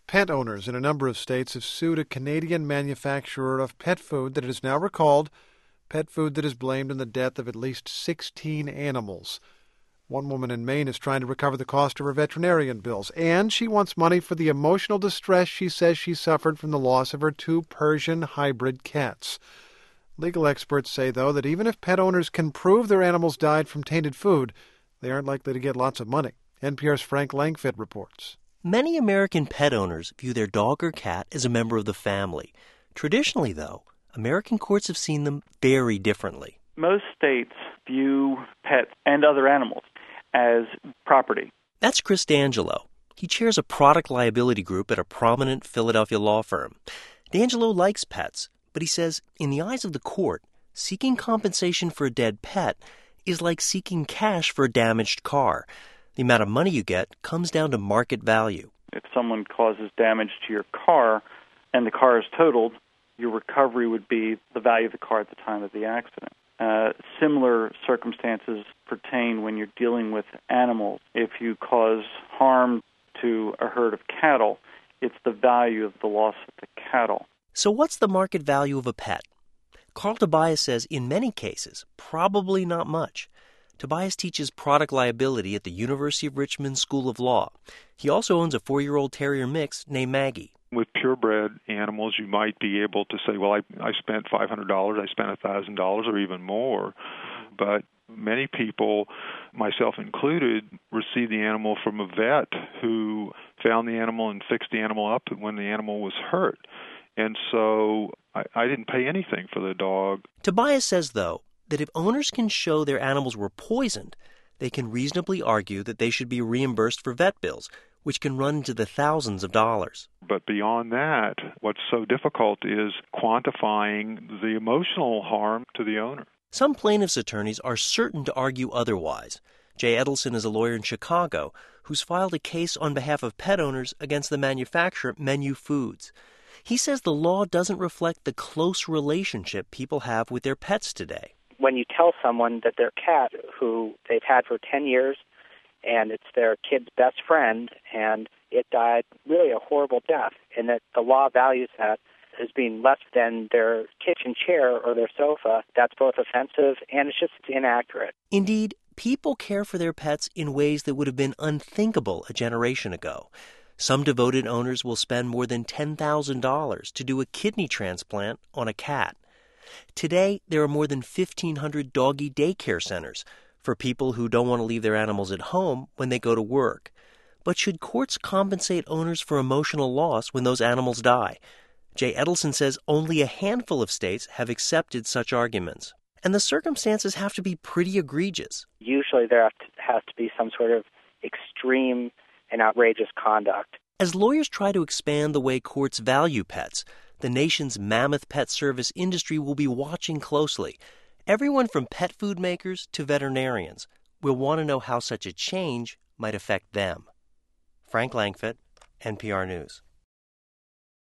Pet owners in a number of states have sued a Canadian manufacturer of pet food that it is now recalled, pet food that is blamed in the death of at least 16 animals. One woman in Maine is trying to recover the cost of her veterinarian bills, and she wants money for the emotional distress she says she suffered from the loss of her 2 Persian hybrid cats. Legal experts say, though, that even if pet owners can prove their animals died from tainted food, they aren't likely to get lots of money. NPR's Frank Langfitt reports. Many American pet owners view their dog or cat as a member of the family. Traditionally, though, American courts have seen them very differently. Most states view pets and other animals as property. That's Chris D'Angelo. He chairs a product liability group at a prominent Philadelphia law firm. D'Angelo likes pets, but he says in the eyes of the court, seeking compensation for a dead pet is like seeking cash for a damaged car. The amount of money you get comes down to market value. If someone causes damage to your car and the car is totaled, your recovery would be the value of the car at the time of the accident. Similar circumstances pertain when you're dealing with animals. If you cause harm to a herd of cattle, it's the value of the loss of the cattle. So what's the market value of a pet? Carl Tobias says in many cases, probably not much. Tobias teaches product liability at the University of Richmond School of Law. He also owns a 4-year-old terrier mix named Maggie. With purebred animals, you might be able to say, well, I spent $500, I spent $1,000 or even more. But many people, myself included, receive the animal from a vet who found the animal and fixed the animal up when the animal was hurt. And so I didn't pay anything for the dog. Tobias says, though, that if owners can show their animals were poisoned, they can reasonably argue that they should be reimbursed for vet bills, which can run into the thousands of dollars. But beyond that, what's so difficult is quantifying the emotional harm to the owner. Some plaintiffs' attorneys are certain to argue otherwise. Jay Edelson is a lawyer in Chicago who's filed a case on behalf of pet owners against the manufacturer Menu Foods. He says the law doesn't reflect the close relationship people have with their pets today. When you tell someone that their cat, who they've had for 10 years, and it's their kid's best friend, and it died really a horrible death, and that the law values that as being less than their kitchen chair or their sofa, that's both offensive and it's just inaccurate. Indeed, people care for their pets in ways that would have been unthinkable a generation ago. Some devoted owners will spend more than $10,000 to do a kidney transplant on a cat. Today, there are more than 1,500 doggy daycare centers for people who don't want to leave their animals at home when they go to work. But should courts compensate owners for emotional loss when those animals die? Jay Edelson says only a handful of states have accepted such arguments. And the circumstances have to be pretty egregious. Usually there has to be some sort of extreme and outrageous conduct. As lawyers try to expand the way courts value pets, the nation's mammoth pet service industry will be watching closely. Everyone from pet food makers to veterinarians will want to know how such a change might affect them. Frank Langfitt, NPR News.